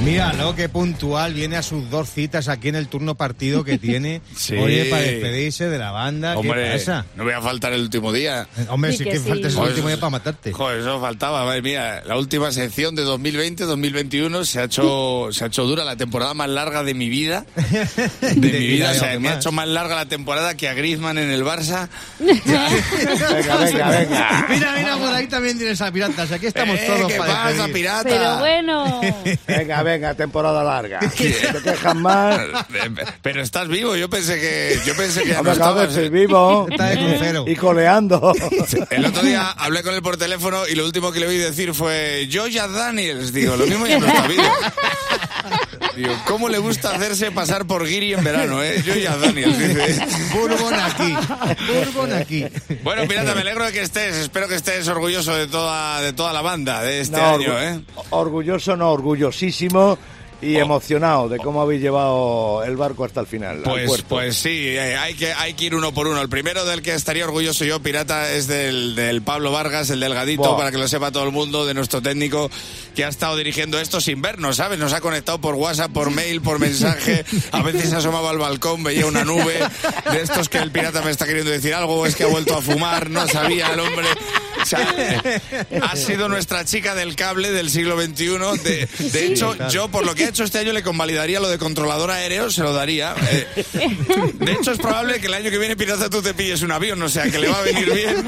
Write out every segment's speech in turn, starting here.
Míralo, qué puntual, viene a sus 2 citas aquí en el turno partido que tiene. Sí. Oye, para despedirse de la banda, hombre, ¿qué pasa? No voy a faltar el último día. Hombre, Sí sí que que sí. faltas el último día para matarte. Joder, eso faltaba, madre mía. La última sección de 2020-2021 se ha hecho dura, la temporada más larga de mi vida. De mi vida, o sea, me ha hecho más larga la temporada que a Griezmann en el Barça. Venga. Mira, por ahí también tienes a Piratas. Aquí estamos todos ¿Qué para pasa, despedir. pirata? Pero bueno. Venga, temporada larga. ¿Te quejas más? Pero estás vivo, yo pensé que ya no Hombre, acabo de estabas. ser vivo. Está de crucero. Y coleando. El otro día hablé con él por teléfono y lo último que le oí decir fue Joya Daniels. Digo, lo mismo ya no está vivo. Digo, ¿cómo le gusta hacerse pasar por guiri en verano, Joya Daniels, dice. Bourbon aquí. Bueno, pirata, me alegro de que estés. Espero que estés orgulloso de toda la banda de este No, año, Orgulloso, no, orgullosísimo y emocionado de cómo habéis llevado el barco hasta el final. al puerto. Pues sí, hay que ir uno por uno. El primero del que estaría orgulloso yo, pirata, es del Pablo Vargas, el delgadito, Buah. para que lo sepa todo el mundo, de nuestro técnico que ha estado dirigiendo esto sin vernos, ¿sabes? Nos ha conectado por WhatsApp, por mail, por mensaje. A veces se asomaba al balcón, veía una nube de estos que el pirata me está queriendo decir algo, o es que ha vuelto a fumar, no sabía el hombre. O sea, ha sido nuestra chica del cable del siglo XXI. De hecho, yo por lo que ha hecho este año le convalidaría lo de controlador aéreo, se lo daría. De hecho, es probable que el año que viene, pirata, tú te pilles un avión, o sea, que le va a venir bien.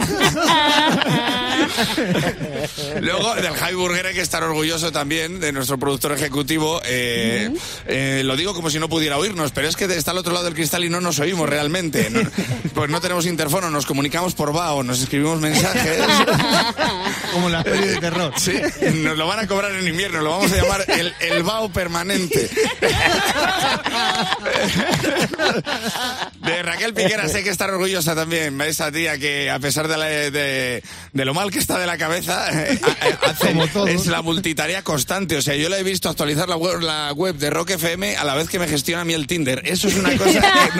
Luego, del Javi Burguera hay que estar orgulloso también, de nuestro productor ejecutivo. Lo digo como si no pudiera oírnos, pero es que está al otro lado del cristal y no nos oímos realmente. Pues no tenemos interfono, nos comunicamos por VAO, nos escribimos mensajes. Como en las pelis de terror. Sí, nos lo van a cobrar en invierno, lo vamos a llamar el VAO permanente. De Raquel Piqueras hay que estar orgullosa también, esa tía que a pesar de lo mal que está de la cabeza, es la multitarea constante. O sea, yo la he visto actualizar la web de Rock FM a la vez que me gestiona a mí el Tinder. Eso es una cosa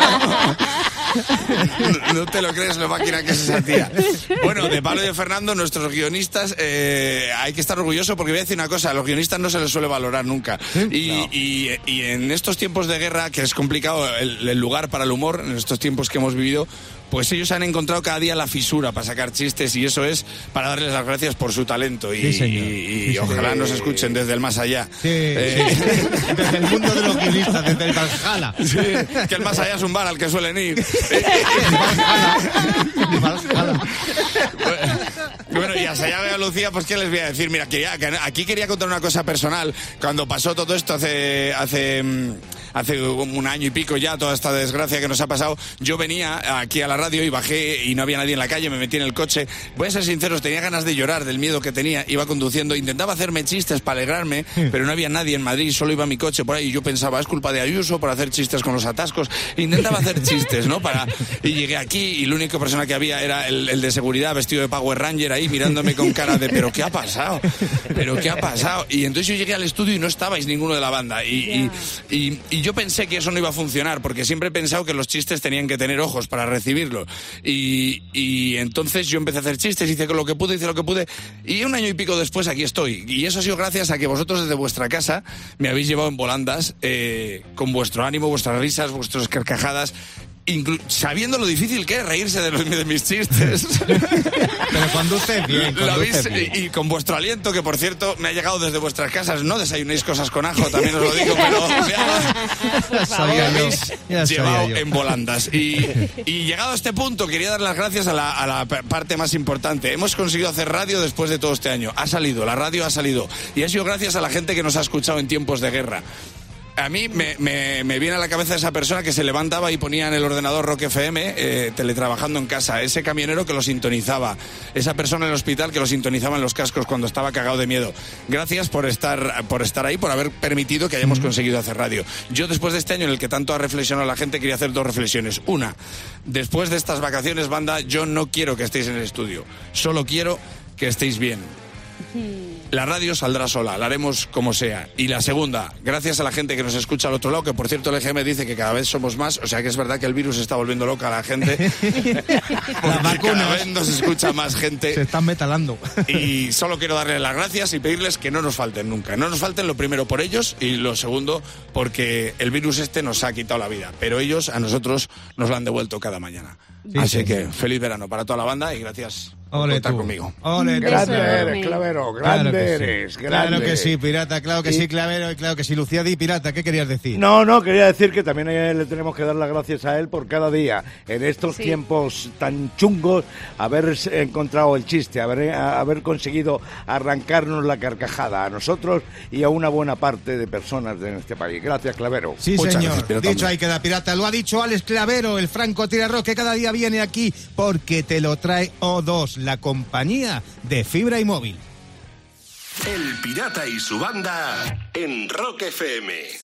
que no te lo crees lo máquina que es esa tía. Bueno, de Pablo y de Fernando, nuestros guionistas, hay que estar orgulloso porque voy a decir una cosa, a los guionistas no se les suele valorar nunca. Y en estos tiempos de guerra, que es complicado el lugar para el humor, en estos tiempos que hemos vivido, pues ellos han encontrado cada día la fisura para sacar chistes y eso es para darles las gracias por su talento y, Sí, señor. y Sí, ojalá señor. nos escuchen desde el más allá. Sí, desde el mundo de los guionistas, desde el Valhalla. Sí, que el más allá es un bar al que suelen ir. Bueno, y hasta allá veo a Lucía, pues qué les voy a decir. Mira, aquí quería contar una cosa personal. Cuando pasó todo esto hace un año y pico ya, toda esta desgracia que nos ha pasado, yo venía aquí a la radio y bajé y no había nadie en la calle, me metí en el coche. Voy a ser sincero, tenía ganas de llorar del miedo que tenía, iba conduciendo, intentaba hacerme chistes para alegrarme, pero no había nadie en Madrid, solo iba mi coche por ahí y yo pensaba, es culpa de Ayuso por hacer chistes con los atascos. Intentaba hacer chistes, ¿no? Y llegué aquí y la única persona que había era el de seguridad vestido de Power Ranger ahí mirándome con cara de ¿pero qué ha pasado? ¿Pero qué ha pasado? Y entonces yo llegué al estudio y no estabais ninguno de la banda y yo pensé que eso no iba a funcionar porque siempre he pensado que los chistes tenían que tener ojos para recibirlo y entonces yo empecé a hacer chistes, hice lo que pude y un año y pico después aquí estoy y eso ha sido gracias a que vosotros desde vuestra casa me habéis llevado en volandas con vuestro ánimo, vuestras risas, vuestras carcajadas, sabiendo lo difícil que es reírse de mis chistes. Pero conduce bien, Lo habéis, y con vuestro aliento, que por cierto me ha llegado desde vuestras casas. No desayunéis cosas con ajo, también os lo digo, pero me habéis llevado en volandas. Y llegado a este punto, quería dar las gracias a la parte más importante. Hemos conseguido hacer radio después de todo este año. Ha salido, la radio ha salido. Y ha sido gracias a la gente que nos ha escuchado en tiempos de guerra. A mí me viene a la cabeza esa persona que se levantaba y ponía en el ordenador Rock FM, teletrabajando en casa, ese camionero que lo sintonizaba, esa persona en el hospital que lo sintonizaba en los cascos cuando estaba cagado de miedo. Gracias por estar ahí, por haber permitido que hayamos conseguido hacer radio. Yo, después de este año en el que tanto ha reflexionado la gente, quería hacer 2 reflexiones. Una, después de estas vacaciones, banda, yo no quiero que estéis en el estudio, solo quiero que estéis bien. La radio saldrá sola, la haremos como sea. Y la segunda, gracias a la gente que nos escucha al otro lado, que por cierto el EGM dice que cada vez somos más, o sea que es verdad que el virus está volviendo loca a la gente. Las vacunas. Cada vez nos escucha más gente. Se están metalando. Y solo quiero darles las gracias y pedirles que no nos falten nunca. No nos falten, lo primero por ellos y lo segundo porque el virus nos ha quitado la vida. Pero ellos a nosotros nos lo han devuelto cada mañana. Sí, Así sí. que feliz verano para toda la banda y gracias por Ole contar tú. conmigo. Ole tú. Grande enorme. eres, Clavero, Claro grande que sí. eres, grande. Claro que sí, pirata, claro que sí, Clavero, y claro que sí. Lucía Di, pirata, ¿qué querías decir? No, quería decir que también le tenemos que dar las gracias a él por cada día, en estos Sí. tiempos tan chungos, haber encontrado el chiste, haber conseguido arrancarnos la carcajada a nosotros y a una buena parte de personas de este país. Gracias, Clavero. Sí, Muchas señor. gracias, pirata, Dicho hombre. ahí queda, pirata. Lo ha dicho Alex Clavero, el Franco Tirarro, que cada día viene aquí porque te lo trae O2, la compañía de fibra y móvil. El Pirata y su banda en Rock FM.